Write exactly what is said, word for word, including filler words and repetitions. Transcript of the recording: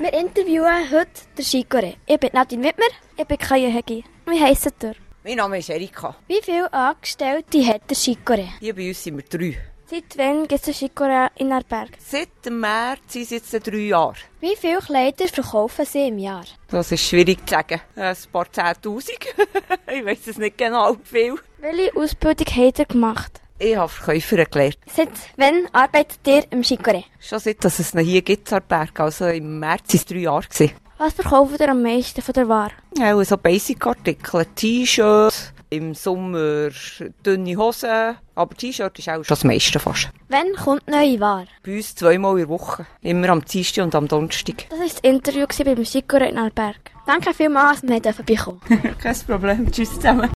Wir interviewen heute den Chicorée. Ich bin Nadine Wittmer, ich bin Kaja Hegi. Wie heisst ihr? Mein Name ist Erika. Wie viele Angestellte hat der Chicorée? Hier bei uns sind wir drei. Seit wann gibt es den Chicorée in Aarberg? Seit dem März sind es jetzt drei Jahre. Wie viele Kleider verkaufen Sie im Jahr? Das ist schwierig zu sagen. Ein paar Zehntausend. Ich weiss es nicht genau, wie viel. Welche Ausbildung habt ihr gemacht? Ich habe Verkäuferin gelernt. Seit wann arbeitet ihr im Chicorée? Schon seit dass es ihn hier gibt, in Aarberg. Also im März waren es drei Jahre. Was verkauft ihr am meisten von der Ware? Ja, so Basic-Artikel. T-Shirts, im Sommer dünne Hosen. Aber T-Shirt ist auch schon das meiste fast. Wann kommt neue Ware? Bei uns zweimal in der Woche. Immer am Dienstag und am Donnerstag. Das war das Interview beim Chicorée in Aarberg. Danke vielmals, dass wir vorbeikommen. Kein Problem. Tschüss zusammen.